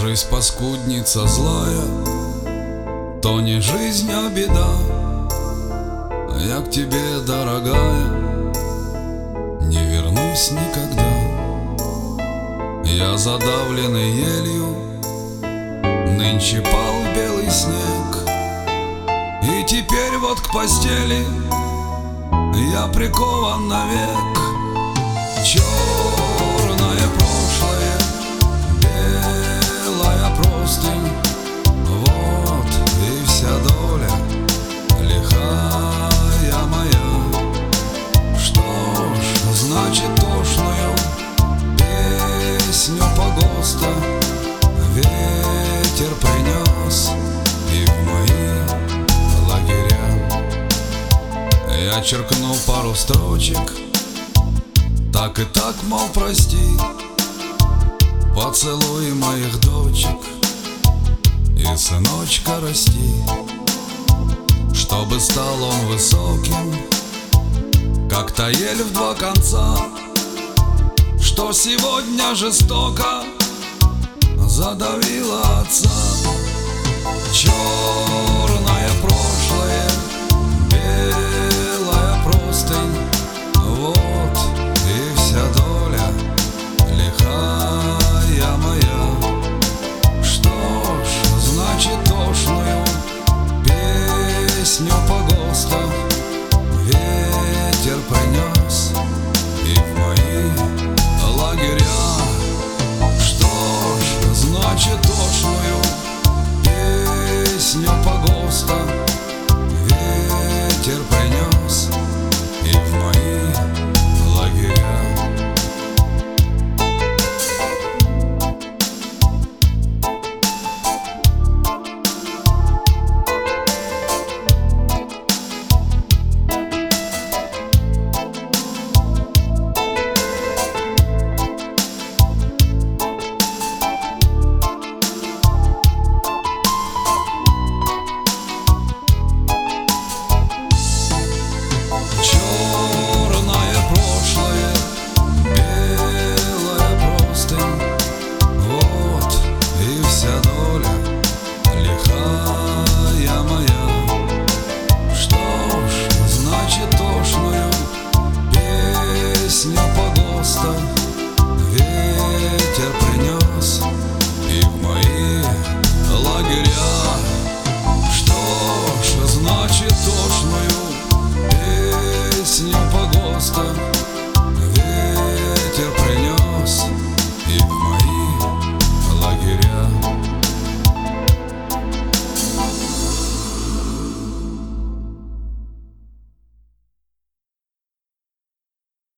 жизнь паскудница злая, то не жизнь, а беда. Я к тебе, дорогая, не вернусь никогда. Я задавленный елью нынче пал в белый снег, и теперь вот к постели я прикован навек. Черное прошлое, белая простынь, вот и вся доля лихая моя. Что ж, значит, тошную песню погоста ветер принес и в мои лагеря. Я черкну пару строчек, так и так, мол, прости, поцелуй моих дочек и сыночка расти, чтобы стал он высоким, как та ель в два конца, что сегодня жестоко задавила отца. Черная